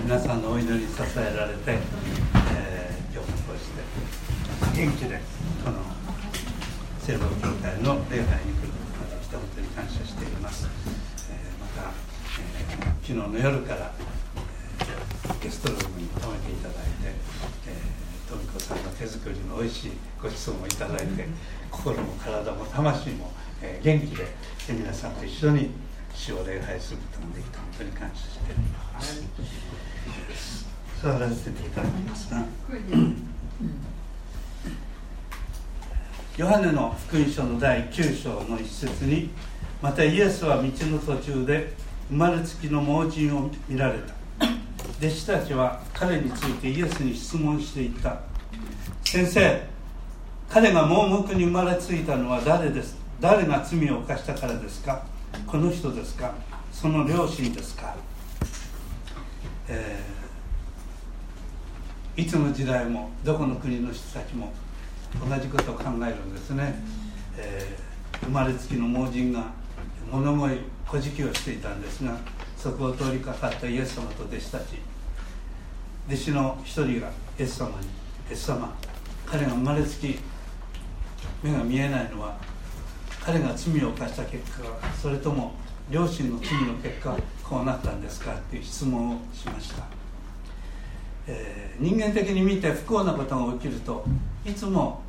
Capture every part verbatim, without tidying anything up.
皆さんのお祈りに支えられて、えー、今日もこうして元気でこの聖母教会の礼拝に来ることができて本当に感謝しています。えー、また、えー、昨日の夜から、えー、ゲストルームに泊めていただいて、えー、富子さんの手作りのおいしいごちそうもいただいて、心も体も魂も、えー、元気で皆さんと一緒に主を礼拝することができて本当に感謝しています。座らせていただきますが、ヨハネの福音書のだいきゅう章の一節に、またイエスは道の途中で生まれつきの盲人を見られた。弟子たちは彼についてイエスに質問していった。先生、彼が盲目に生まれついたのは誰です？誰が罪を犯したからですか？この人ですか？その両親ですか？えー、いつの時代もどこの国の人たちも同じことを考えるんですね。えー、生まれつきの盲人が物乞い小じきをしていたんですが、そこを通りかかったイエス様と弟子たち、弟子の一人がイエス様に、イエス様、彼が生まれつき目が見えないのは彼が罪を犯した結果、それとも両親の罪の結果こうなったんですかという質問をしました。えー、人間的に見て不幸なことが起きるといつも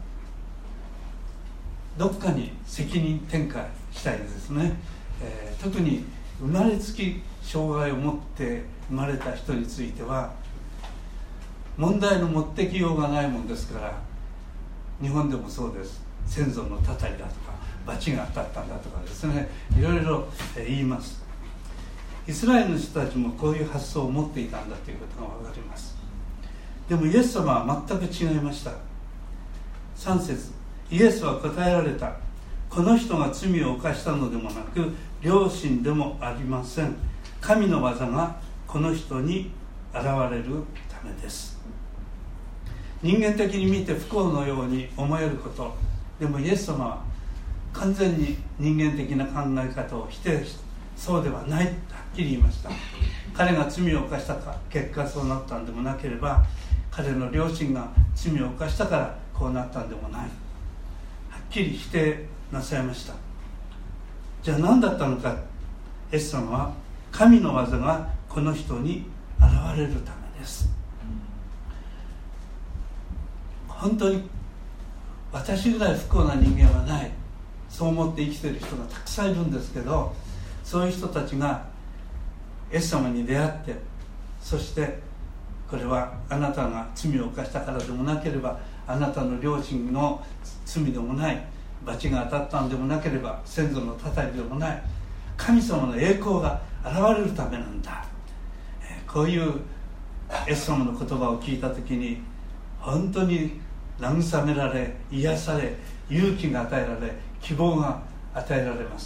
どっかに責任転嫁したいですね。えー、特に生まれつき障害を持って生まれた人については問題の持ってきようがないもんですから、日本でもそうです。先祖のたたりだとか罰が当たったんだとかですね、いろいろ言います。イスラエルの人たちもこういう発想を持っていたんだということが分かります。でもイエス様は全く違いました。さん節、イエスは答えられた。この人が罪を犯したのでもなく両親でもありません。神の技がこの人に現れるためです。人間的に見て不幸のように思えること、でもイエス様は完全に人間的な考え方を否定して、そうではないとはっきり言いました。彼が罪を犯した結果そうなったんでもなければ、彼の両親が罪を犯したからこうなったんでもない、はっきり否定なさいました。じゃあ何だったのか。イエス様は神の技がこの人に現れるためです。本当に私ぐらい不幸な人間はない、そう思って生きている人がたくさんいるんですけど、そういう人たちがイエス様に出会って、そしてこれはあなたが罪を犯したからでもなければ、あなたの両親の罪でもない、罰が当たったんでもなければ、先祖のたたりでもない、神様の栄光が現れるためなんだ、えー、こういうイエス様の言葉を聞いたときに本当に慰められ、癒され、勇気が与えられ、希望が与えられます。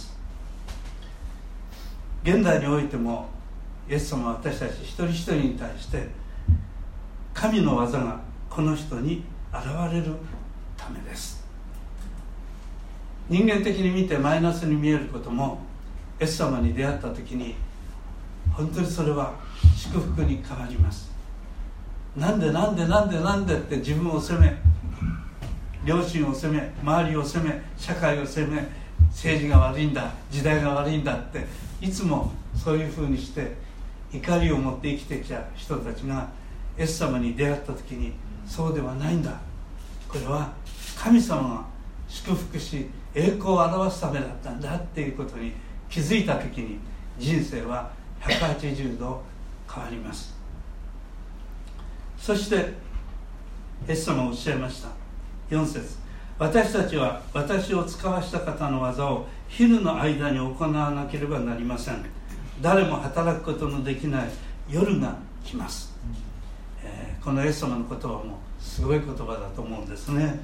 現代においてもイエス様は私たち一人一人に対して神の技がこの人に現れるためです。人間的に見てマイナスに見えることも、イエス様に出会った時に本当にそれは祝福に変わります。なんでなんでなんでなんでって自分を責め、両親を責め、周りを責め、社会を責め、政治が悪いんだ、時代が悪いんだっていつもそういうふうにして怒りを持って生きてきた人たちがイエス様に出会った時に、そうではないんだ、これは神様が祝福し栄光を表すためだったんだっていうことに気づいた時に、人生はひゃくはちじゅうど変わります。そしてイエス様はおっしゃいました。よん節、私たちは私を使わした方の技を昼の間に行わなければなりません。誰も働くことのできない夜が来ます。えー、このイエス様の言葉もすごい言葉だと思うんですね。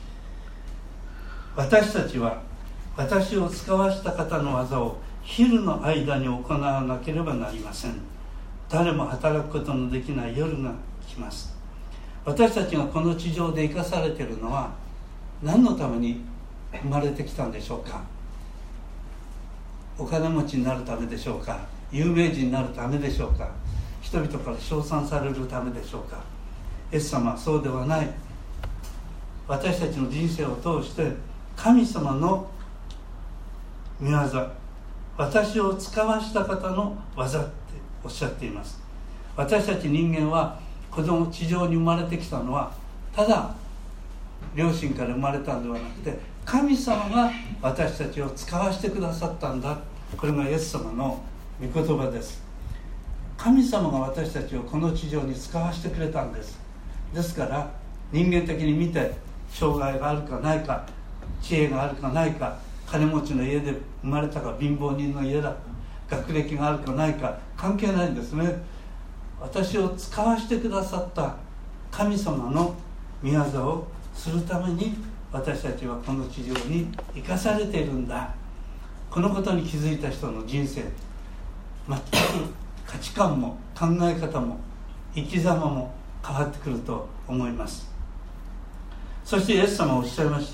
私たちは私を使わした方の技を昼の間に行わなければなりません。誰も働くことのできない夜が来ます。私たちがこの地上で生かされているのは何のために生まれてきたんでしょうか。お金持ちになるためでしょうか。有名人になるためでしょうか。 人々から称賛されるためでしょうか。イエス様はそうではない。私たちの人生を通して神様の御業、私を使わした方の技っておっしゃっています。私たち人間は子供地上に生まれてきたのはただ両親から生まれたのではなくて、神様が私たちを使わしてくださったんだ。これがイエス様の御言葉です。神様が私たちをこの地上に使わしてくれたんです。ですから人間的に見て障害があるかないか、知恵があるかないか、金持ちの家で生まれたか貧乏人の家だ、学歴があるかないか関係ないんですね。私を使わしてくださった神様の御業をするために私たちはこの地上に生かされているんだ。このことに気づいた人の人生、全く価値観も考え方も生き様も変わってくると思います。そしてイエス様はおっしゃいました。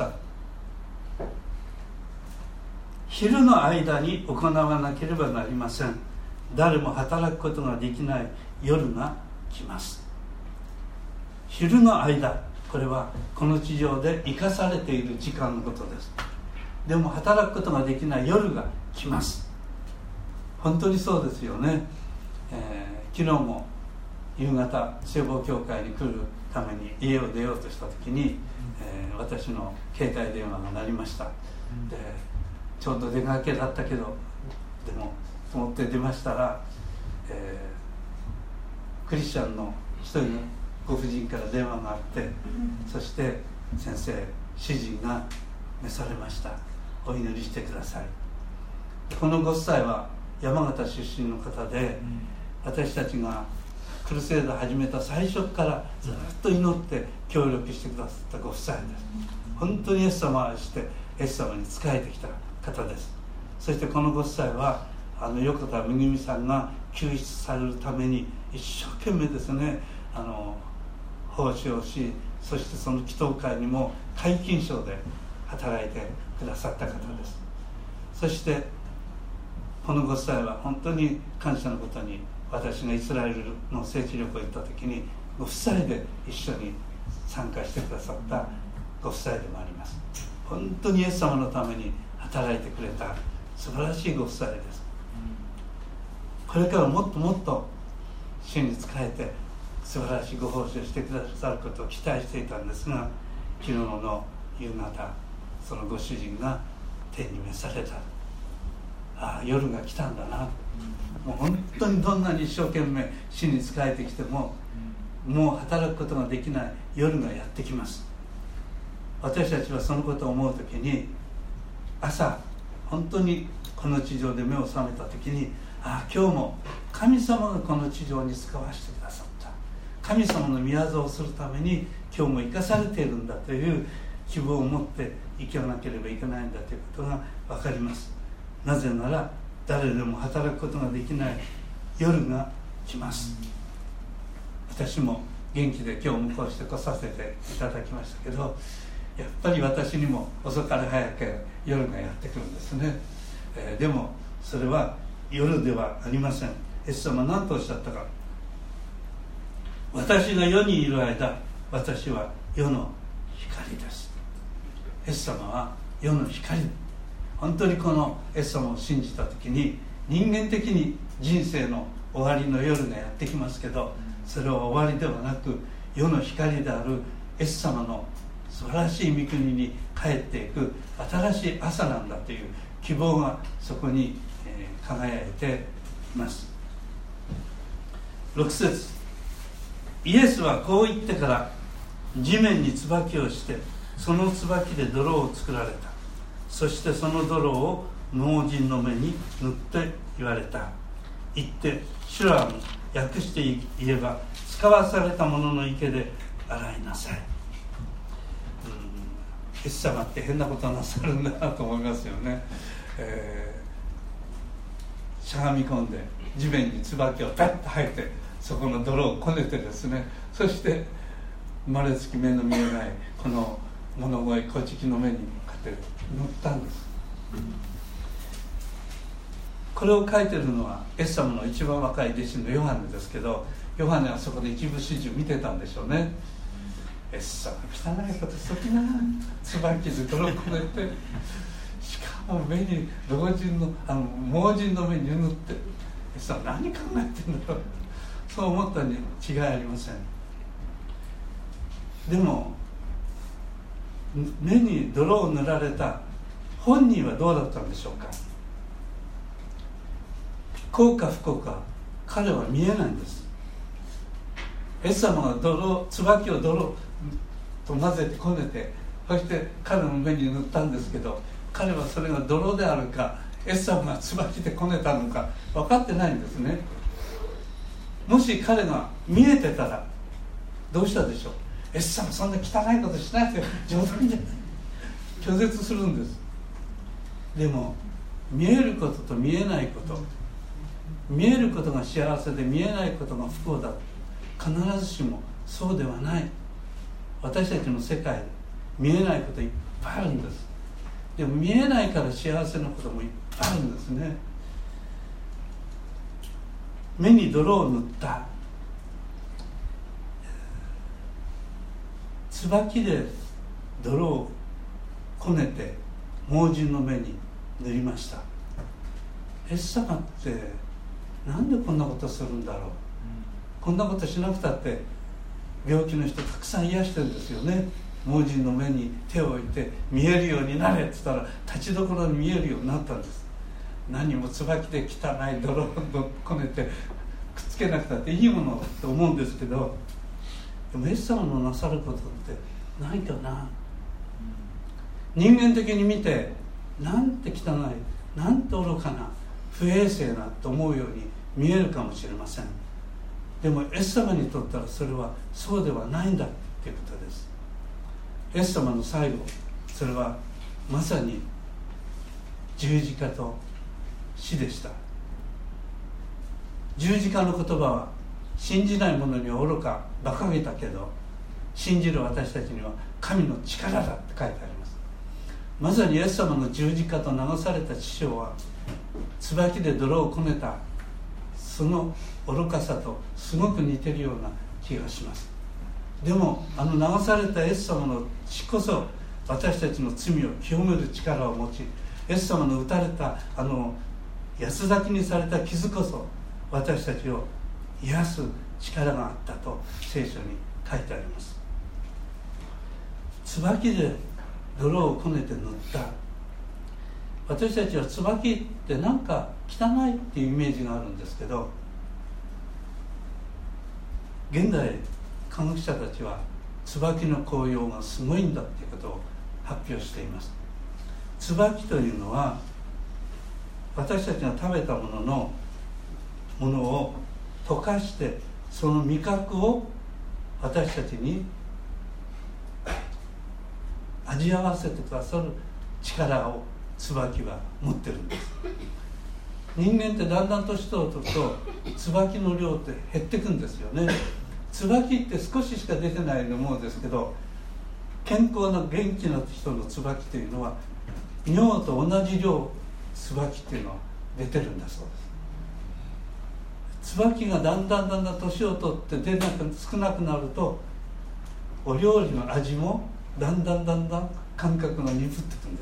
昼の間に行わなければなりません。誰も働くことができない夜が来ます。昼の間、これはこの地上で生かされている時間のことです。でも働くことができない夜が来ます。本当にそうですよね。えー、昨日も夕方聖望教会に来るために家を出ようとした時に、えー、私の携帯電話が鳴りました。でちょうど出かけだったけどでもと思って出ましたら、えー、クリスチャンの一人のご婦人から電話があって、そして先生、主人が召されました、お祈りしてください。このご夫妻は山形出身の方で、私たちがクルセードを始めた最初からずっと祈って協力してくださったご夫妻です。本当にイエス様を愛してイエス様に仕えてきた方です。そしてこのご夫妻はあの横田めぐみさんが救出されるために一生懸命ですね、あの奉仕をし、そしてその祈祷会にも皆勤賞で働いてくださった方です。そしてこのご夫妻は本当に感謝のことに、私がイスラエルの聖地旅行に行った時にご夫妻で一緒に参加してくださったご夫妻でもあります。本当にイエス様のために働いてくれた素晴らしいご夫妻です。これからもっともっと主に仕えて素晴らしいご奉仕をしてくださることを期待していたんですが、昨日の夕方そのご主人が天に召された。ああ、夜が来たんだな。もう本当にどんなに一生懸命主に仕えてきても、もう働くことができない夜がやってきます。私たちはそのことを思うときに、朝本当にこの地上で目を覚めたときに、ああ、今日も神様がこの地上に使わせてくださった、神様の御業をするために今日も生かされているんだという希望を持って生きなければいけないんだということが分かります。なぜなら誰でも働くことができない夜が来ます。私も元気で今日もこうして来させていただきましたけど、やっぱり私にも遅かれ早く夜がやってくるんですね。えー、でもそれは夜ではありません。イエス様は何とおっしゃったか。私が世にいる間、私は世の光です。イエス様は世の光。本当にこのイエス様を信じた時に、人間的に人生の終わりの夜がやってきますけど、それは終わりではなく世の光であるイエス様の素晴らしい御国に帰っていく新しい朝なんだという希望がそこに、えー、輝いています。ろく節、イエスはこう言ってから地面に椿をして、その椿で泥を作られた。そしてその泥を盲人の目に塗って言われた。言って、シュラーに訳して言えば、使わされたものの池で洗いなさい。うん、イエス様って変なことなさるんだなと思いますよね。えー、しゃがみ込んで地面に椿をペッと吐いて、そこの泥をこねてですね、そして生まれつき目の見えないこの物乞い、小乳の目にこうやって塗ったんです。 これを書いてるのはイエス様の一番若い弟子のヨハネですけど、ヨハネはそこで一部始終見てたんでしょうね。イエス様汚いことしときな、椿で泥こねて、しかも目に老人のあの盲人の目に塗って、イエス様何考えてんだろう、そう思ったに違いありません。でも目に泥を塗られた本人はどうだったんでしょうか。幸か不幸か彼は見えないんです。イエス様が泥椿を泥と混ぜてこねて、そして彼の目に塗ったんですけど、彼はそれが泥であるかイエス様が椿でこねたのか分かってないんですね。もし彼が見えてたらどうしたでしょう。イエス様そんな汚いことしないで冗談じゃない、拒絶するんです。でも見えることと見えないこと、見えることが幸せで見えないことが不幸だ、必ずしもそうではない。私たちの世界見えないこといっぱいあるんです。でも見えないから幸せなこともいっぱいあるんですね。目に泥を塗った椿で泥をこねて盲人の目に塗りました。イエス様ってなんでこんなことするんだろう、うん、こんなことしなくたって病気の人たくさん癒してるんですよね。盲人の目に手を置いて見えるようになれって言ったら立ちどころに見えるようになったんです。何も椿で汚い泥をこねてくっつけなくたっていいものだと思うんですけど、でもイエス様のなさることってないかな。人間的に見てなんて汚い、なんて愚かな、不衛生なと思うように見えるかもしれません。でもイエス様にとったらそれはそうではないんだということです。イエス様の最後、それはまさに十字架と死でした。十字架の言葉は信じない者には愚か馬鹿げたけど、信じる私たちには神の力だって書いてあります。まさにイエス様の十字架と流された血潮は椿で泥をこねたその愚かさとすごく似てるような気がします。でもあの流されたイエス様の血こそ私たちの罪を清める力を持ち、イエス様の打たれたあの安咲きにされた傷こそ私たちを癒す力があったと聖書に書いてあります。椿で泥をこねて塗った。私たちは椿ってなんか汚いっていうイメージがあるんですけど、現代科学者たちは椿の紅葉がすごいんだっていうことを発表しています。椿というのは私たちが食べたもののものを溶かしてその味覚を私たちに味合わせてくださる力を椿は持ってるんです。人間ってだんだん年取ると椿の量って減ってくんですよね。椿って少ししか出てないと思うんですけど、健康な元気な人の椿というのは尿と同じ量椿っていうのは出てるんだそうです。椿がだんだんだんだん年を取って出なく少なくなるとお料理の味もだんだんだんだん感覚が鈍ってくるんです。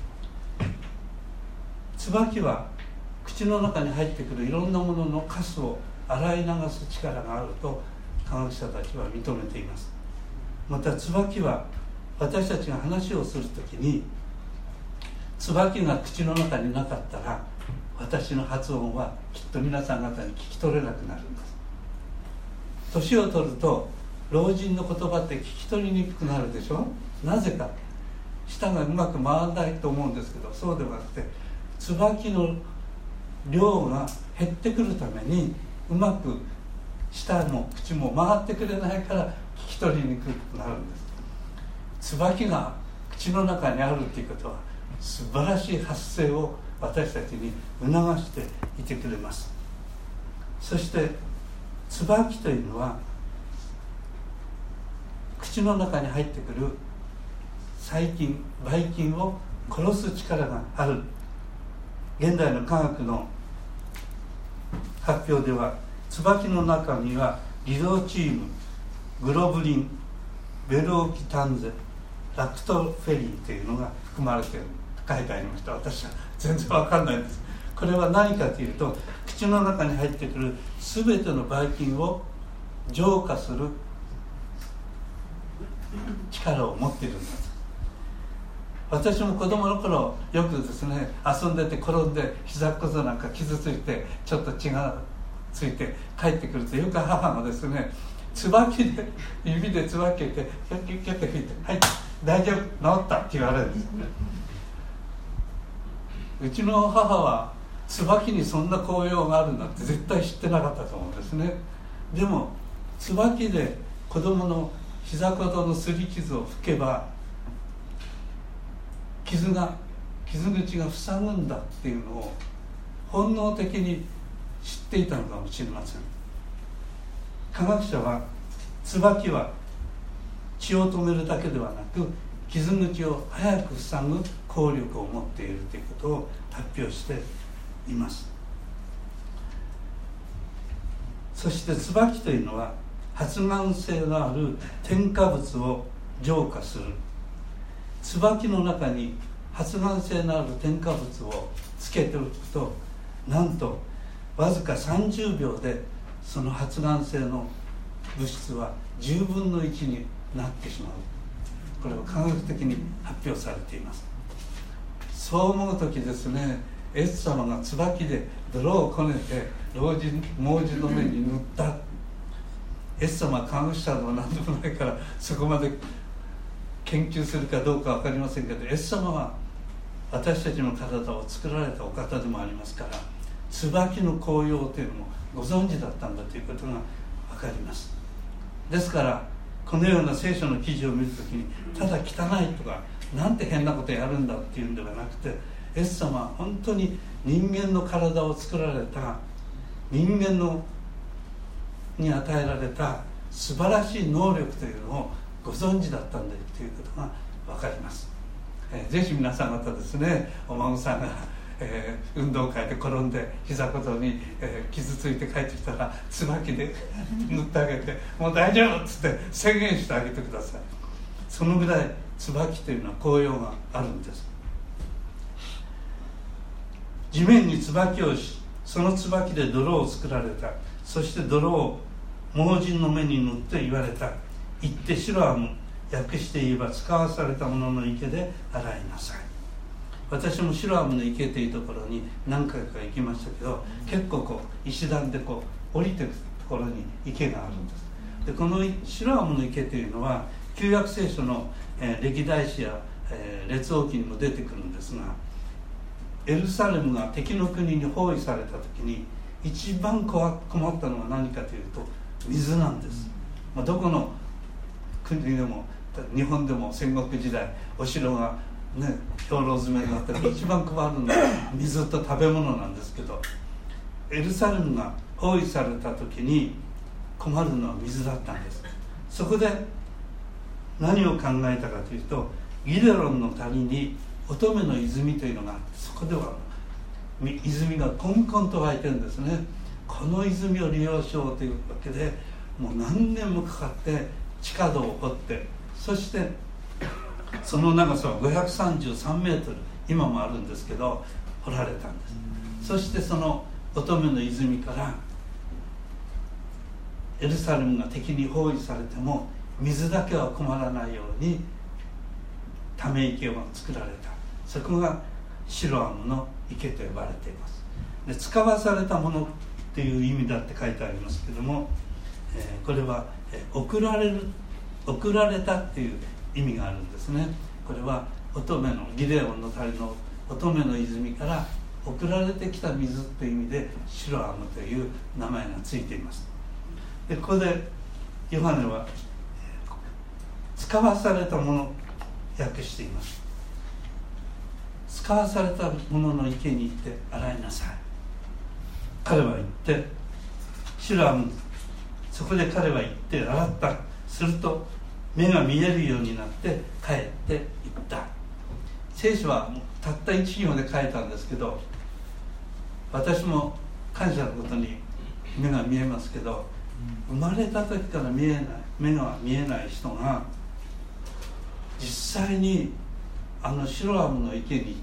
椿は口の中に入ってくるいろんなもののカスを洗い流す力があると科学者たちは認めています。また椿は私たちが話をするときに椿が口の中になかったら私の発音はきっと皆さん方に聞き取れなくなるんです。年を取ると老人の言葉って聞き取りにくくなるでしょ。なぜか舌がうまく回らないと思うんですけど、そうではなくて椿の量が減ってくるためにうまく舌も口も回ってくれないから聞き取りにくくなるんです。椿が口の中にあるということは素晴らしい発声を私たちに促していてくれます。そして椿というのは口の中に入ってくる細菌ばい菌を殺す力がある。現代の科学の発表では椿の中にはリゾチーム、グロブリン、ベルオキタンゼ、ラクトフェリンというのが含まれている書いてありました。私は全然わかんないんです。これは何かというと、口の中に入ってくる全てのばい菌を浄化する力を持っているんです。私も子供の頃よくですね、遊んでて転んで膝っこぞなんか傷ついてちょっと血がついて帰ってくると、よく母がですね、椿で指で椿でキャッキャッキャッキャッて、はい大丈夫治ったって言われるんです。うちの母は椿にそんな効用があるんだって絶対知ってなかったと思うんですね。でも椿で子供の膝小僧のすり傷を拭けば傷が傷口が塞ぐんだっていうのを本能的に知っていたのかもしれません。科学者は椿は血を止めるだけではなく傷口を早く塞ぐ効力を持っているということを発表しています。そして椿というのは発がん性のある添加物を浄化する。椿の中に発がん性のある添加物をつけておくと、なんとわずかさんじゅうびょうでその発がん性の物質はじゅうぶんのいちになってしまう。これは科学的に発表されています。そう思う時ですね、イエス様が椿で泥をこねて老人盲人の目に塗った。イエス様は科学者でも何でもないからそこまで研究するかどうか分かりませんけど、イエス様は私たちの体を作られたお方でもありますから、椿の効用というのもご存知だったんだということが分かります。ですからこのような聖書の記事を見るときに、ただ汚いとかなんて変なことやるんだっていうんではなくて、イエス様は本当に人間の体を作られた人間のに与えられた素晴らしい能力というのをご存知だったんだということが分かります。えー、ぜひ皆さん方ですね、お孫さんが、えー、運動会で転んで膝小僧に、えー、傷ついて帰ってきたら椿で塗ってあげてもう大丈夫っつって宣言してあげてください。そのぐらい椿というのは効用があるんです。地面に椿をし、その椿で泥を作られた。そして泥を盲人の目に塗って言われた。言ってシロアム、訳して言えば使わされたものの池で洗いなさい。私もシロアムの池というところに何回か行きましたけど、結構こう石段でこう降りていくところに池があるんです。でこのシロアムの池というのは旧約聖書の、えー、歴代史や、えー、列王記にも出てくるんですが、エルサレムが敵の国に包囲された時に一番困ったのは何かというと水なんです。まあ、どこの国でも日本でも戦国時代お城がね兵糧詰めになったら一番困るのは水と食べ物なんですけど、エルサレムが包囲された時に困るのは水だったんです。そこで何を考えたかというと、ギデロンの谷に乙女の泉というのがあって、そこでは泉がコンコンと湧いてるんですね。この泉を利用しようというわけでもう何年もかかって地下道を掘って、そしてその長さはごひゃくさんじゅうさんメートル、今もあるんですけど掘られたんです。そしてその乙女の泉からエルサレムが敵に包囲されても水だけは困らないようにため池を作られた。そこがシロアムの池と呼ばれています。で使わされたものっていう意味だって書いてありますけども、えー、これは、えー、送られる送られたっていう意味があるんですね。これは乙女のギデオンの谷の乙女の泉から送られてきた水という意味でシロアムという名前がついています。でここでヨハネは使わされたもの訳しています。使わされたものの池に行って洗いなさい。彼は行ってシロアム、そこで彼は行って洗った。すると目が見えるようになって帰っていった。聖書はたった一行で書いたんですけど、私も感謝のことに目が見えますけど、生まれた時から見えない目が見えない人が実際にあのシロアムの池に行って、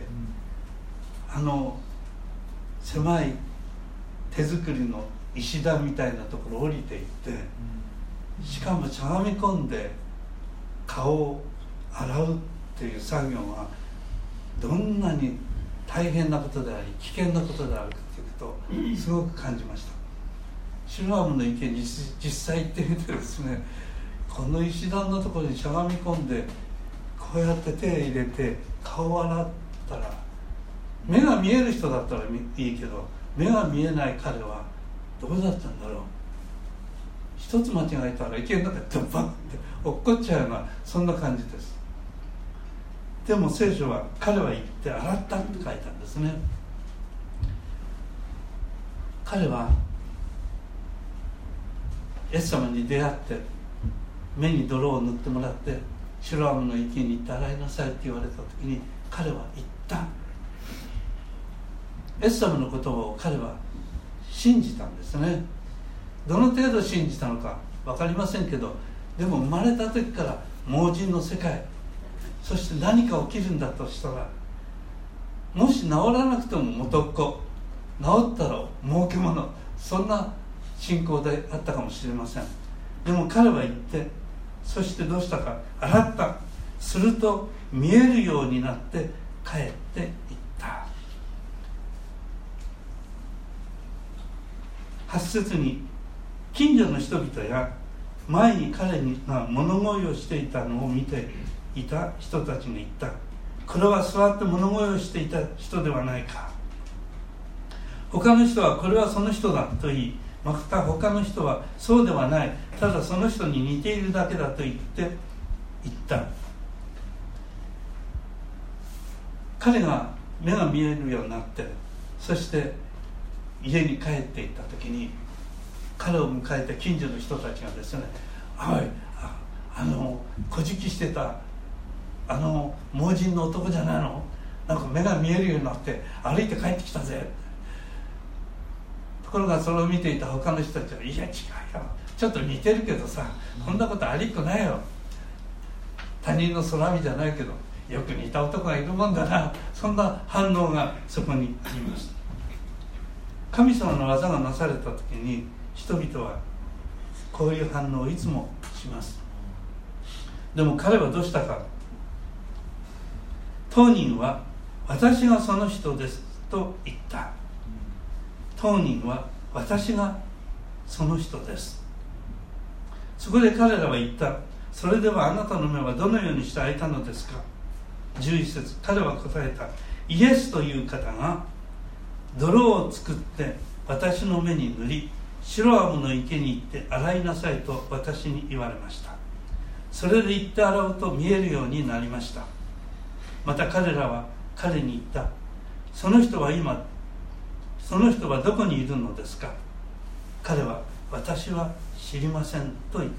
あの狭い手作りの石段みたいなところを降りていって、しかもしゃがみ込んで顔を洗うっていう作業がどんなに大変なことであり危険なことであるかということをすごく感じました。シロアムの池に実際行ってみてですね、この石段のところにしゃがみ込んでこうやって手を入れて顔を洗ったら、目が見える人だったらいいけど目が見えない彼はどうだったんだろう。一つ間違えたら池の中でドバッて落っこっちゃうようなそんな感じです。でも聖書は彼は行って洗ったって書いたんですね。彼はイエス様に出会って目に泥を塗ってもらってシロアムの池に行って洗いなさいって言われた時に彼は言った。イエス様の言葉を彼は信じたんですね。どの程度信じたのか分かりませんけど、でも生まれた時から盲人の世界、そして何か起きるんだとしたら、もし治らなくても元っ子、治ったら儲けもの、そんな信仰であったかもしれません。でも彼は言って、そしてどうしたか、洗った。すると見えるようになって帰っていった。はち節に、近所の人々や前に彼が物乞いをしていたのを見ていた人たちが言った。これは座って物乞いをしていた人ではないか。他の人はこれはその人だと言い、また他の人はそうではない、ただその人に似ているだけだと言って言った。彼が目が見えるようになって、そして家に帰っていった時に、彼を迎えた近所の人たちがですね、はい、あ, あの小じきしてたあの盲人の男じゃないの、なんか目が見えるようになって歩いて帰ってきたぜ。ところがそれを見ていた他の人たちは、いや違うよ、ちょっと似てるけどさ、こんなことありっこないよ、他人の空見じゃないけどよく似た男がいるもんだな、そんな反応がそこにあります。神様の技がなされた時に人々はこういう反応をいつもします。でも彼はどうしたか。当人は私がその人ですと言った。当人は私がその人です。そこで彼らは言った。それではあなたの目はどのようにして開いたのですか。じゅういち節、彼は答えた。イエスという方が泥を作って私の目に塗り、シロアムの池に行って洗いなさいと私に言われました。それで行って洗うと見えるようになりました。また彼らは彼に言った。その人は今その人はどこにいるのですか。彼は私は知りませんと言った。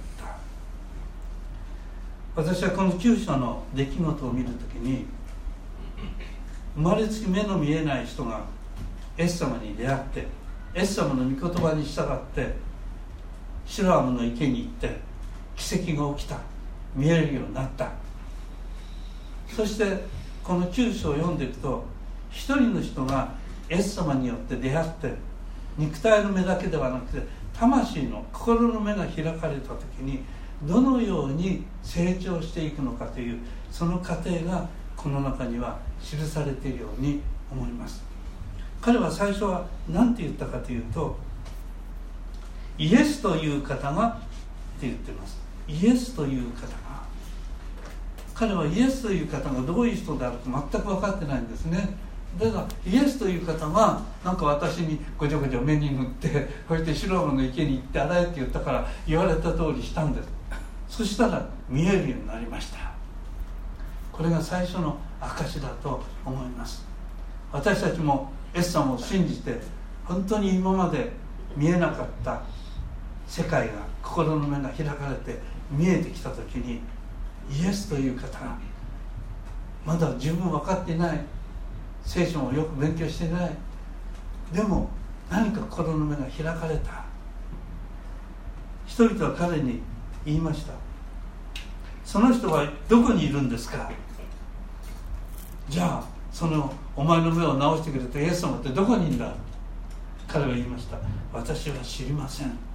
私はこのきゅう章の出来事を見るときに、生まれつき目の見えない人がイエス様に出会って、イエス様の御言葉に従ってシロアムの池に行って奇跡が起きた、見えるようになった。そしてこのきゅう章を読んでいくと、一人の人がイエス様によって出会って、肉体の目だけではなくて魂の心の目が開かれた時にどのように成長していくのかという、その過程がこの中には記されているように思います。彼は最初は何て言ったかというと、イエスという方がって言っています。イエスという方が、彼はイエスという方がどういう人であるか全く分かってないんですね。だからイエスという方がなんか私にごちょごちょ目に塗って、そしてシロアムの池に行って洗えって言ったから言われた通りしたんです。そしたら見えるようになりました。これが最初の証だと思います。私たちもイエス様を信じて、本当に今まで見えなかった世界が、心の目が開かれて見えてきたときに、イエスという方がまだ十分分かっていない、聖書もよく勉強していない、でも何か心の目が開かれた。人々は彼に言いました。その人はどこにいるんですか。じゃあそのお前の目を直してくれたイエス様ってどこにいるんだ。彼は言いました。私は知りません。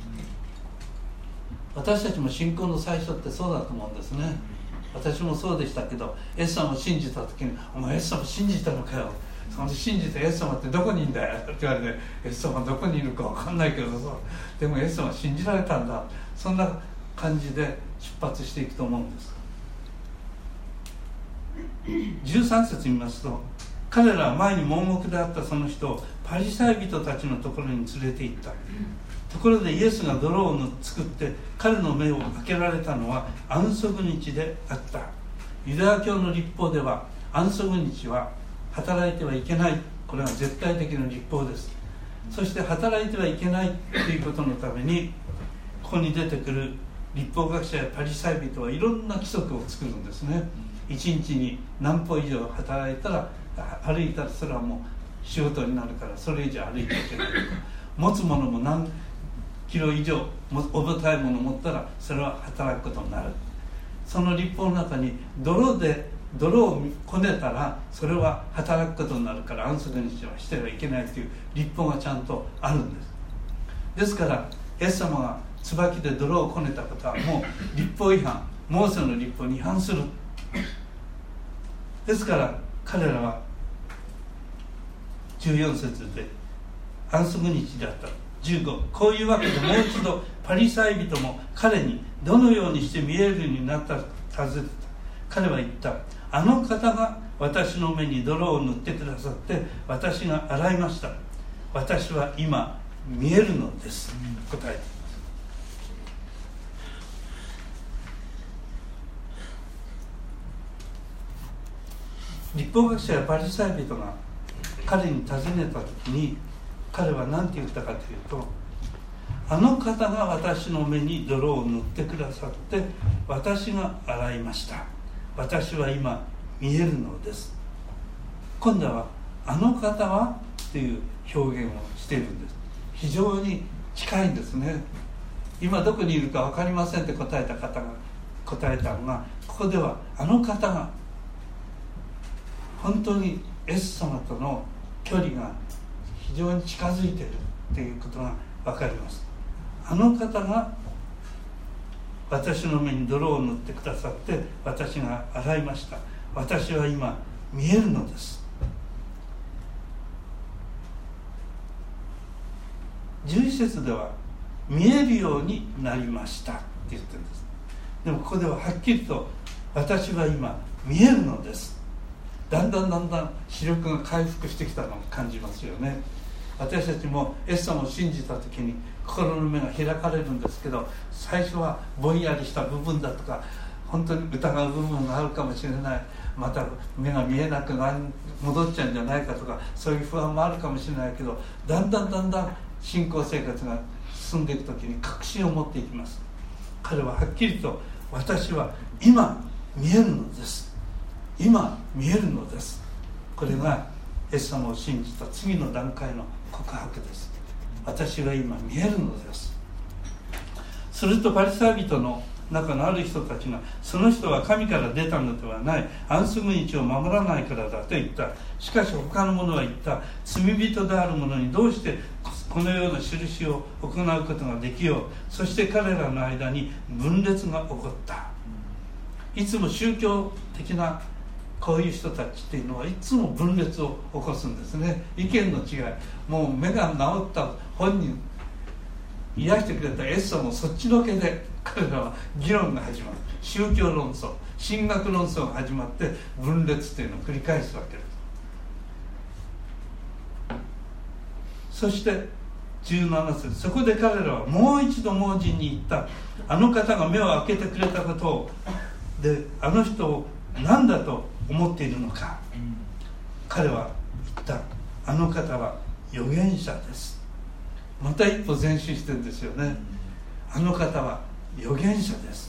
私たちも信仰の最初ってそうだと思うんですね。私もそうでしたけど、イエス様を信じた時に、お前イエス様信じたのかよ、その信じたイエス様ってどこにいるんだよって言われて、イエス様どこにいるか分かんないけどさ、でもイエス様信じられたんだ、そんな感じで出発していくと思うんです。じゅうさん節見ますと、彼らは前に盲目であったその人をパリサイ人たちのところに連れて行った。ところでイエスが泥を作って彼の目を開けられたのは安息日であった。ユダヤ教の律法では安息日は働いてはいけない、これは絶対的な律法です。そして働いてはいけないということのために、ここに出てくる律法学者やパリサイ人はいろんな規則を作るんですね。一日に何歩以上働いたら、歩いたらそれはもう仕事になるからそれ以上歩いてはいけないとか、持つものも何キロ以上重たいものを持ったらそれは働くことになる。その律法の中に泥で泥をこねたらそれは働くことになるから安息日はしてはいけないという律法がちゃんとあるんです。ですからイエス様が椿で泥をこねたことはもう律法違反、モーセの律法に違反する。ですから彼らはじゅうよん節で安息日であった。じゅうご、こういうわけでもう一度パリサイ人も彼にどのようにして見えるようになったか尋ねた。彼は言った。あの方が私の目に泥を塗ってくださって私が洗いました。私は今見えるのです、答えています。律法学者やパリサイ人が彼に尋ねた時に彼は何て言ったかというと、あの方が私の目に泥を塗ってくださって私が洗いました。私は今見えるのです。今度はあの方はという表現をしているんです。非常に近いんですね。今どこにいるか分かりませんって答えた方が答えたのが、ここではあの方が本当にイエス様との距離が非常に近づいているということが分かります。あの方が私の目に泥を塗ってくださって私が洗いました。私は今見えるのです。じゅういち節では見えるようになりましたって言ってるんです。でもここでははっきりと私は今見えるのです。だんだんだんだん視力が回復してきたのを感じますよね。私たちもイエス様を信じた時に心の目が開かれるんですけど、最初はぼんやりした部分だとか本当に疑う部分があるかもしれない、また目が見えなくな戻っちゃうんじゃないかとかそういう不安もあるかもしれないけど、だんだんだんだん信仰生活が進んでいく時に確信を持っていきます。彼ははっきりと私は今見えるのです、今見えるのです。これがイエス様を信じた次の段階の告白です。私は今見えるのです。するとパリサイ人の中のある人たちが、その人は神から出たのではない、安息日を守らないからだと言った。しかし他の者は言った。罪人である者にどうしてこのような印を行うことができよう。そして彼らの間に分裂が起こった。いつも宗教的なこういう人たちっていうのはいつも分裂を起こすんですね。意見の違い、もう目が治った本人、癒してくれたイエス様もそっちのけで彼らは議論が始まる。宗教論争、神学論争が始まって分裂っていうのを繰り返すわけです。そしてじゅうなな節、そこで彼らはもう一度盲人に言った。あの方が目を開けてくれたことをで、あの人を何だと思っているのか。彼は言った。あの方は預言者です。また一歩前進してるんですよね。あの方は預言者です。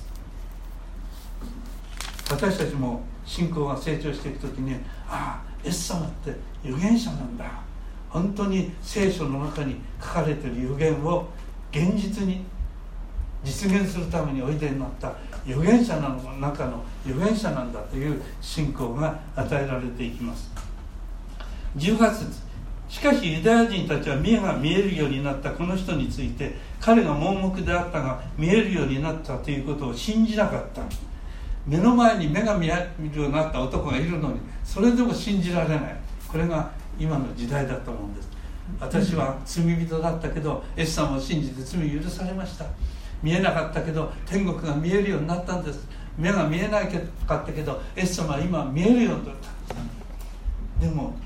私たちも信仰が成長していくときに、ああイエス様って預言者なんだ、 本当に聖書の中に書かれている預言を現実に実現するためにおいでになった預言者の中の預言者なんだという信仰が与えられていきます。じゅうはち節、しかしユダヤ人たちは目が見えるようになったこの人について、彼が盲目であったが見えるようになったということを信じなかった。目の前に目が見えるようになった男がいるのにそれでも信じられない。これが今の時代だと思うんです。私は罪人だったけどイエス様を信じて罪許されました。見えなかったけど天国が見えるようになったんです。目が見えなかったけどイエス様は今見えるようになった。でも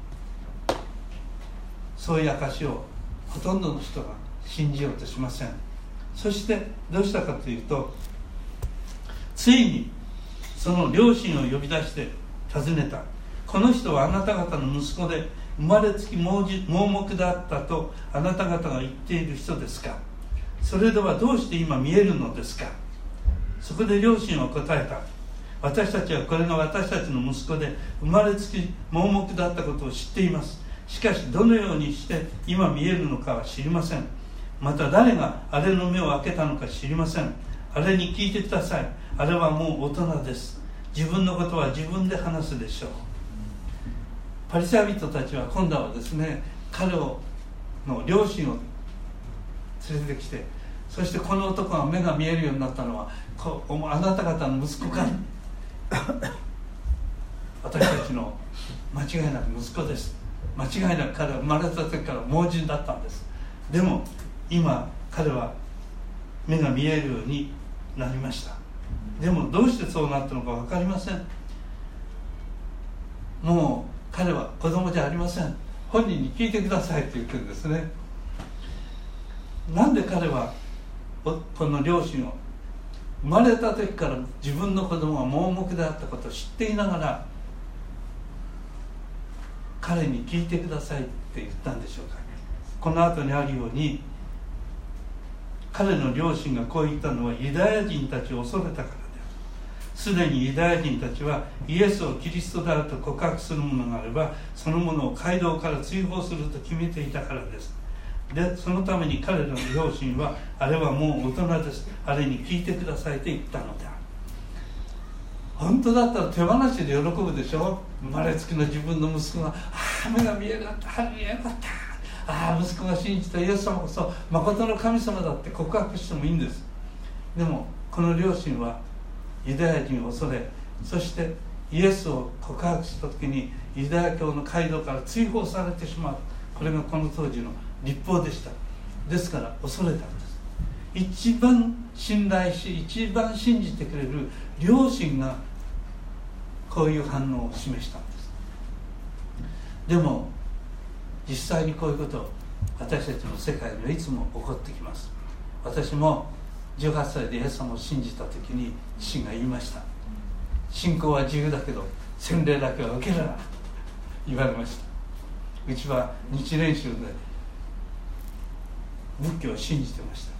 そういう証をほとんどの人が信じようとしません。そしてどうしたかというと、ついにその両親を呼び出して尋ねた。この人はあなた方の息子で生まれつき盲目であったとあなた方が言っている人ですか。それではどうして今見えるのですか。そこで両親は答えた。私たちはこれが私たちの息子で生まれつき盲目だったことを知っています。しかしどのようにして今見えるのかは知りません。また誰があれの目を開けたのか知りません。あれに聞いてください。あれはもう大人です。自分のことは自分で話すでしょう。パリサイ人たちは今度はですね、彼をの両親を連れてきて、そしてこの男が目が見えるようになったのはこあなた方の息子か私たちの間違いなく息子です。間違いなく彼は生まれた時から盲人だったんです。でも今彼は目が見えるようになりました。でもどうしてそうなったのか分かりません。もう彼は子供じゃありません。本人に聞いてくださいと言ってるんですね。なんで彼はこの両親を生まれた時から自分の子供が盲目であったことを知っていながら彼に聞いてくださいって言ったんでしょうか。この後にあるように、彼の両親がこう言ったのはユダヤ人たちを恐れたからである。すでにユダヤ人たちはイエスをキリストであると告白するものがあればそのものを街道から追放すると決めていたからです。でそのために彼らの両親はあれはもう大人です、あれに聞いてくださいと言ったのである。本当だったら手放しで喜ぶでしょ。生まれつきの自分の息子がああ目が見えなかった、見えなかった、ああ息子が信じたイエス様こそ誠の神様だって告白してもいいんです。でもこの両親はユダヤ人を恐れ、そしてイエスを告白した時にユダヤ教の街道から追放されてしまう。これがこの当時の律法でした。ですから恐れたんです。一番信頼し一番信じてくれる両親がこういう反応を示したんです。でも実際にこういうこと私たちの世界にはいつも起こってきます。私もじゅうはっさいでイエス様を信じた時に父が言いました。信仰は自由だけど洗礼だけは受けるなと言われました。うちは日蓮宗で仏教を信じてました。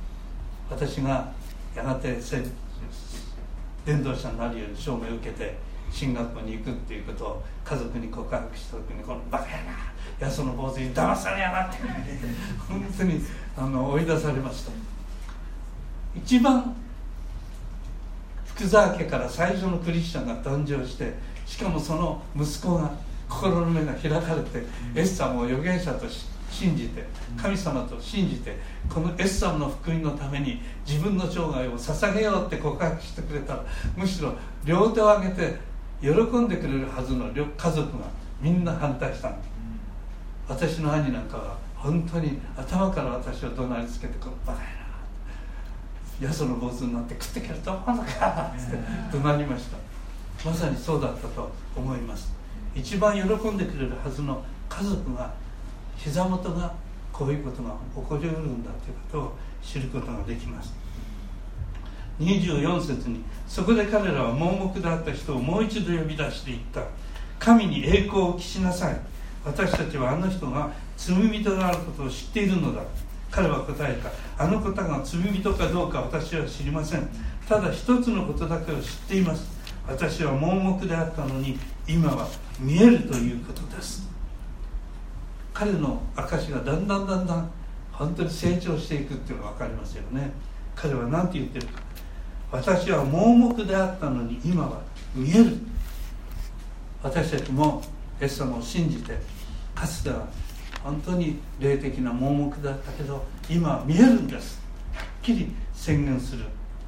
私がやがて伝道者になるように証明を受けて進学校に行くっていうことを家族に告白した時に、このバカやな、よその坊主に騙されやがって本当にあの追い出されました。一番福沢家から最初のクリスチャンが誕生して、しかもその息子が心の目が開かれてイエス様を預言者と信じて神様と信じて、このイエス様の福音のために自分の生涯を捧げようって告白してくれたら、むしろ両手を挙げて喜んでくれるはずの家族がみんな反対したんです。私の兄なんかは本当に頭から私を怒鳴りつけて、このバカやな、よその坊主になって食ってけると思うのかって怒鳴りました。まさにそうだったと思います。一番喜んでくれるはずの家族が、膝元がこういうことが起こりうるんだということを知ることができます。にじゅうよん節に、そこで彼らは盲目であった人をもう一度呼び出していった。神に栄光を期しなさい。私たちはあの人が罪人であることを知っているのだ。彼は答えた。あの方が罪人かどうか私は知りません。ただ一つのことだけを知っています。私は盲目であったのに今は見えるということです。 彼の証がだんだんだんだん本当に成長していくっていうのが分かりますよね。彼は何て言ってるか、私は盲目であったのに今は見える。私たちもイエス様を信じて、かつては本当に霊的な盲目だったけど今は見えるんです、はっきり宣言する。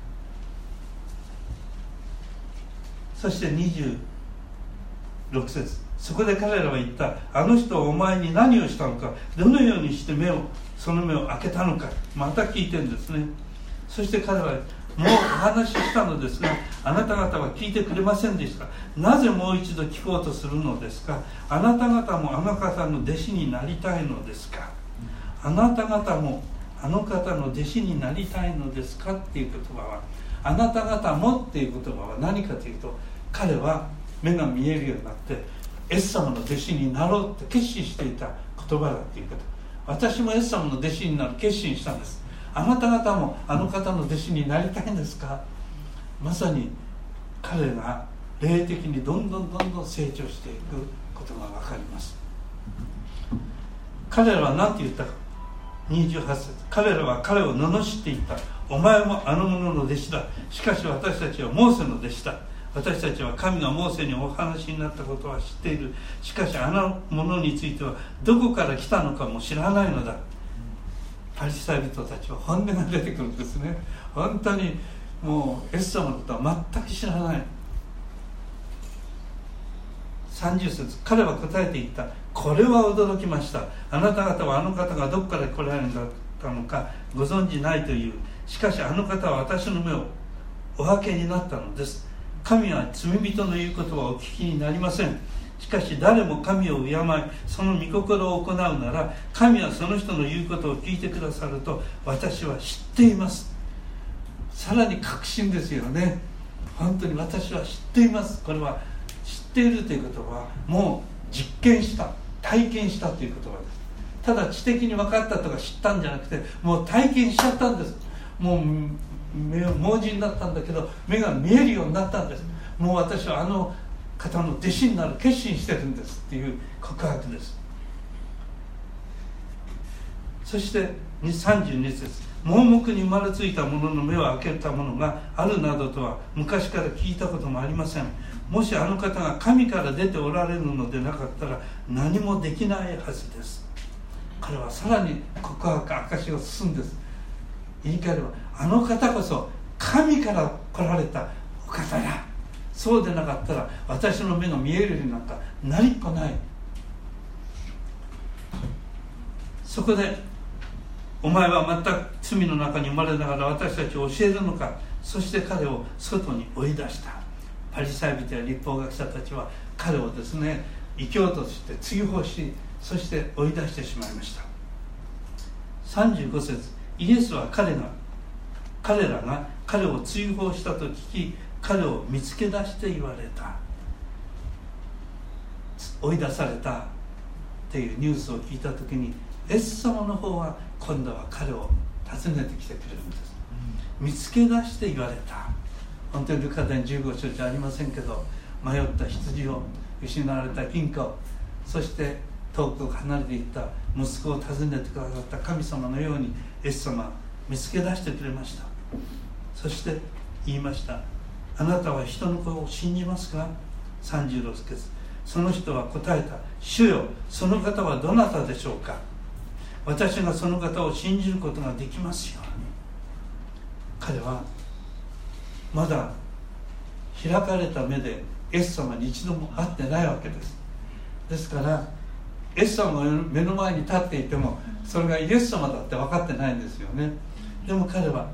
そしてにじゅうろく節、そこで彼らは言った。あの人はお前に何をしたのか、どのようにして目をその目を開けたのか、また聞いてるんですね。そして彼はもうお話ししたのですが、あなた方は聞いてくれませんでした。なぜもう一度聞こうとするのですか。あなた方もあの方の弟子になりたいのですか。あなた方もあの方の弟子になりたいのですかっていう言葉は、あなた方もっていう言葉は何かというと、彼は目が見えるようになってイエス様の弟子になろうって決心していた言葉だっていうこと。私もイエス様の弟子になる決心したんです。あなた方もあの方の弟子になりたいんですか。まさに彼が霊的にどんどんどんどん成長していくことが分かります。彼らは何て言ったか、にじゅうはち節、彼らは彼を罵っていった。お前もあの者の弟子だ。しかし私たちはモーセの弟子だ。私たちは神がモーセにお話になったことは知っている。しかしあの者についてはどこから来たのかも知らないのだ。パリサイ人たちは本音が出てくるんですね。本当にもうイエス様のことは全く知らない。さんじゅう節、彼は答えて言った。これは驚きました。あなた方はあの方がどこから来られるんだったのかご存じないという。しかしあの方は私の目をお分けになったのです。神は罪人の言うことはお聞きになりません。しかし誰も神を敬いその御心を行うなら、神はその人の言うことを聞いてくださると私は知っています。さらに確信ですよね。本当に私は知っています。これは知っているということはもう実験した、体験したという言葉です。ただ知的に分かったとか知ったんじゃなくて、もう体験しちゃったんです。もう盲人だったんだけど目が見えるようになったんです。もう私はあの方の弟子になる決心してるんですっていう告白です。そしてさんじゅうに節、盲目に生まれついた者の目を開けたものがあるなどとは昔から聞いたこともありません。もしあの方が神から出ておられるのでなかったら何もできないはずです。彼はさらに告白証を進んです。言い換えればあの方こそ神から来られたお方だ。そうでなかったら私の目が見えるようになったなりっこない。そこでお前はまた罪の中に生まれながら私たちを教えるのか。そして彼を外に追い出した。パリサイ人や律法学者たちは彼をですね異教徒として追放し、そして追い出してしまいました。さんじゅうご節、イエスは彼が彼らが彼を追放したと聞き、彼を見つけ出して言われた。追い出されたっていうニュースを聞いた時に、イエス様の方は今度は彼を訪ねてきてくれるんです。見つけ出して言われた。本当にルカ伝じゅうご章じゃありませんけど、迷った羊を、失われた金貨を、そして遠く離れていった息子を訪ねてくださった神様のようにイエス様は見つけ出してくれました。そして言いました。あなたは人の子を信じますか。さんじゅうろく節、その人は答えた。主よ、その方はどなたでしょうか。私がその方を信じることができますように。彼はまだ開かれた目でイエス様に一度も会ってないわけです。ですからイエス様が目の前に立っていてもそれがイエス様だって分かってないんですよね。でも彼は、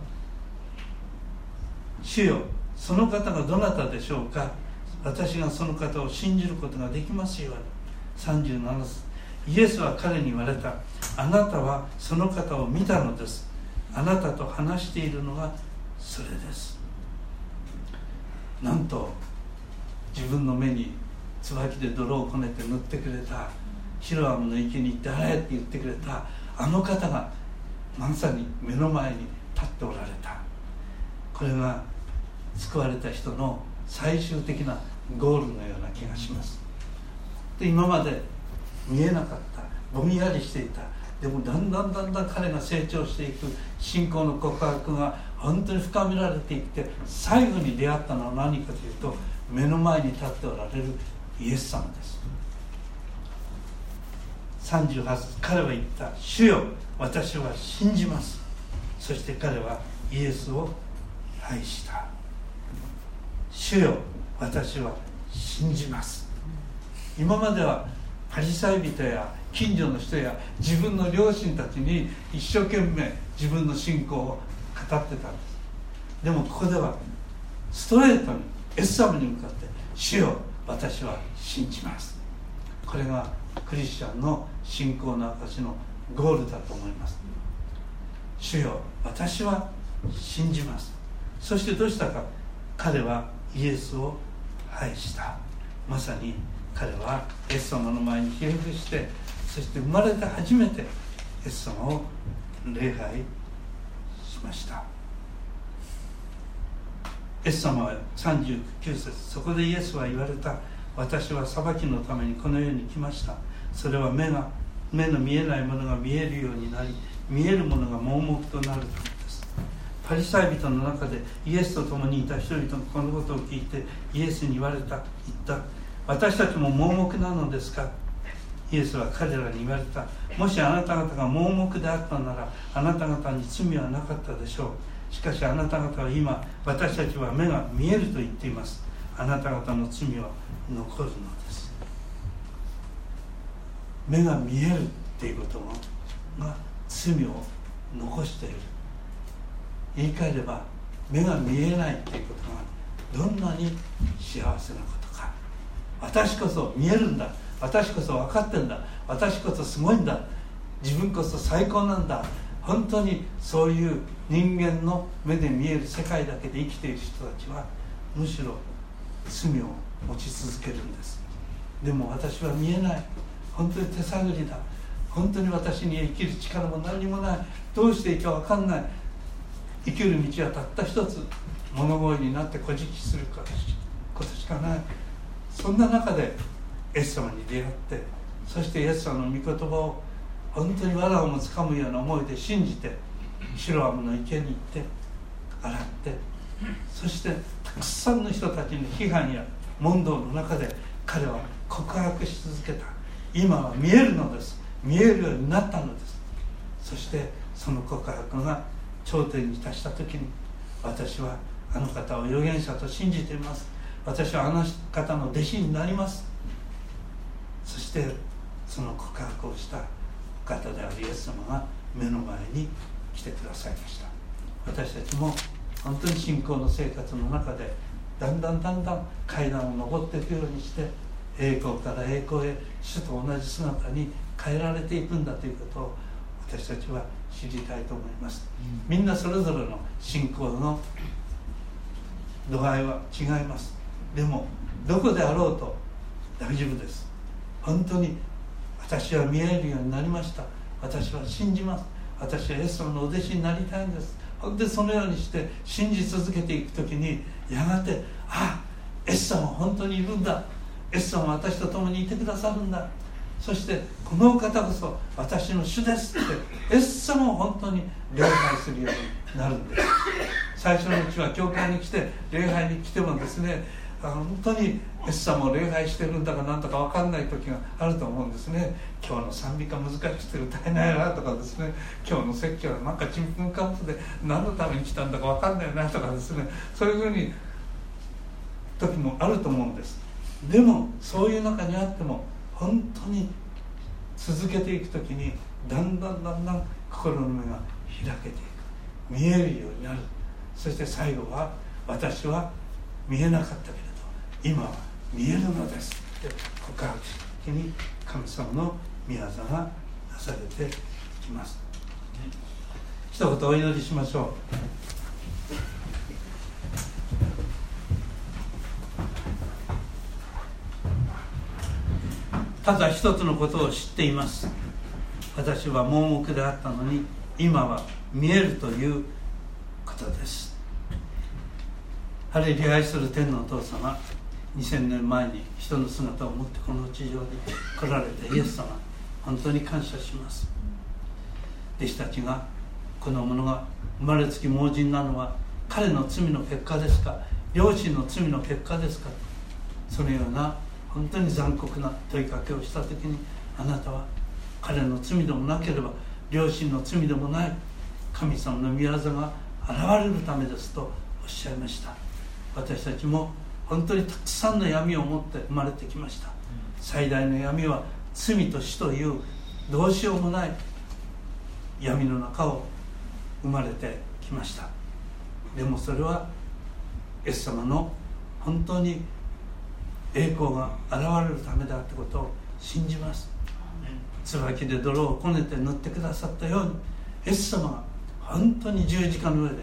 主よ、その方がどなたでしょうか。私がその方を信じることができますように。さんじゅうなな節、イエスは彼に言われた。あなたはその方を見たのです。あなたと話しているのがそれです。なんと自分の目に椿で泥をこねて塗ってくれた、シロアムの池に行って洗えって言ってくれたあの方がまさに目の前に立っておられた。これが救われた人の最終的なゴールのような気がします。で、今まで見えなかった、 ぼんやりしていた。でもだんだんだんだん彼が成長していく、信仰の告白が本当に深められていって、最後に出会ったのは何かというと、目の前に立っておられるイエス様です。さんじゅうはち節、彼は言った。主よ、私は信じます。そして彼はイエスを愛した。主よ、私は信じます。今まではパリサイ人や近所の人や自分の両親たちに一生懸命自分の信仰を語ってたんです。でもここではストレートにイエス様に向かって、主よ、私は信じます。これがクリスチャンの信仰の証のゴールだと思います。主よ、私は信じます。そしてどうしたか、彼はイエスを愛した。まさに彼はイエス様の前にひれ伏して、そして生まれて初めてイエス様を礼拝しました。イエス様はさんじゅうきゅう節、そこでイエスは言われた。私は裁きのためにこの世に来ました。それは目が目の見えないものが見えるようになり、見えるものが盲目となるためです。パリサイ人の中でイエスと共にいた人々がこのことを聞いてイエスに言われた、言った。私たちも盲目なのですか。イエスは彼らに言われた。もしあなた方が盲目であったなら、あなた方に罪はなかったでしょう。しかしあなた方は今、私たちは目が見えると言っています。あなた方の罪は残るのです。目が見えるっていうことが罪を残している。言い換えれば、目が見えないっていうことがどんなに幸せなことか。私こそ見えるんだ、私こそ分かってんだ、私こそすごいんだ、自分こそ最高なんだ。本当にそういう人間の目で見える世界だけで生きている人たちは、むしろ罪を持ち続けるんです。でも私は見えない、本当に手探りだ、本当に私に生きる力も何もない、どうしていいか分かんない、生きる道はたった一つ、物乞いになってこじきすることしかない。そんな中でイエス様に出会って、そしてイエス様の御言葉を本当に藁をもつかむような思いで信じて、シロアムの池に行って洗って、そしてたくさんの人たちの批判や問答の中で彼は告白し続けた。今は見えるのです、見えるようになったのです。そしてその告白が頂点に達した時に、私はあの方を預言者と信じています、私はあの方の弟子になります。そしてその告白をした方であるイエス様が目の前に来てくださいました。私たちも本当に信仰の生活の中でだんだんだんだん階段を上っていくようにして、栄光から栄光へ主と同じ姿に変えられていくんだということを私たちは知りたいと思います。みんなそれぞれの信仰の度合いは違います。でもどこであろうと大丈夫です。本当に私は見えるようになりました、私は信じます、私はイエス様のお弟子になりたいんです。本当にそのようにして信じ続けていくときに、やがて、ああイエス様は本当にいるんだ、イエス様は私と共にいてくださるんだ、そしてこのお方こそ私の主ですってイエス様を本当に礼拝するようになるんです。最初のうちは教会に来て礼拝に来てもですね、本当にイエス様を礼拝してるんだかなんだか分かんない時があると思うんですね。今日の賛美歌難しくて歌えないなとかですね、今日の説教はなんかちんぷんかんぷんで何のために来たんだか分かんないなとかですね、そういうふうに時もあると思うんです。でもそういう中にあっても本当に続けていく時にだんだんだんだん心の目が開けていく、見えるようになる。そして最後は、私は見えなかったけれど今は見えるのですって告白した時に、神様の御業がなされていきます。一言お祈りしましょう。ただ一つのことを知っています。私は盲目であったのに今は見えるということです。ハレルヤ、愛する天のお父様、にせんねんまえに人の姿を持ってこの地上に来られて、イエス様、 本当に感謝します。弟子たちがこの者が生まれつき盲人なのは彼の罪の結果ですか、両親の罪の結果ですか、そのような本当に残酷な問いかけをしたときに、あなたは彼の罪でもなければ両親の罪でもない神様の御業が現れるためですとおっしゃいました。私たちも本当にたくさんの闇を持って生まれてきました。最大の闇は罪と死というどうしようもない闇の中を生まれてきました。でもそれはイエス様の本当に栄光が現れるためだということを信じます。椿で泥をこねて塗ってくださったように、イエス様が本当に十字架の上で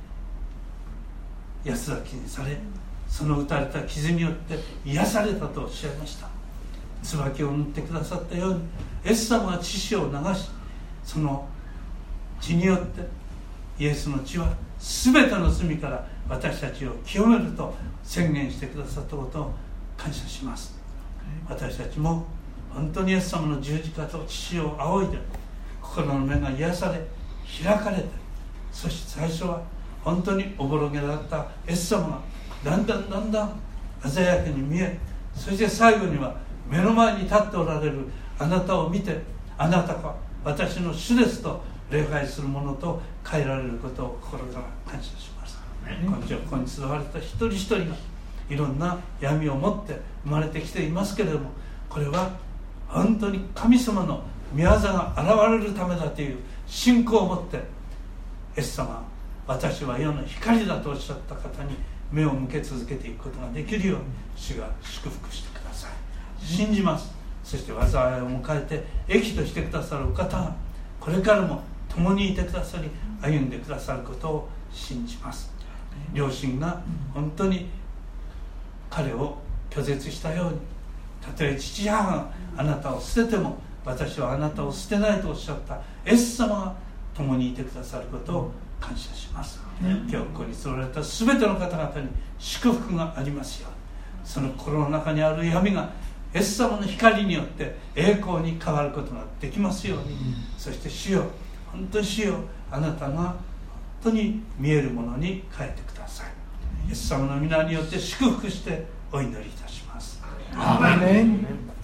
安らぎにされ、その打たれた傷によって癒されたとおっしゃいました。椿を塗ってくださったように、イエス様が血潮を流し、その血によってイエスの血は全ての罪から私たちを清めると宣言してくださったことを感謝します。私たちも本当にイエス様の十字架と血潮を仰いで、心の目が癒され開かれて、そして最初は本当におぼろげだったイエス様がだんだんだんだん鮮やかに見え、そして最後には目の前に立っておられるあなたを見て、あなたが私の主ですと礼拝するものと変えられることを心から感謝します。今日ここに座られた一人一人がいろんな闇を持って生まれてきていますけれども、これは本当に神様の御業が現れるためだという信仰を持って、イエス様、私は世の光だとおっしゃった方に目を向け続けていくことができるように主が祝福してください。信じます。そして災いを迎えて益としてくださるお方がこれからも共にいてくださり歩んでくださることを信じます。両親が本当に彼を拒絶したように、たとえ父母があなたを捨てても私はあなたを捨てないとおっしゃったイエス様が共にいてくださることを感謝します。今日ここに座られた全ての方々に祝福がありますように、その心の中にある闇がイエス様の光によって栄光に変わることができますように、そして主よ、本当に主よ、あなたが本当に見えるものに変えてください。イエス様の皆によって祝福してお祈りいたします。アーメン。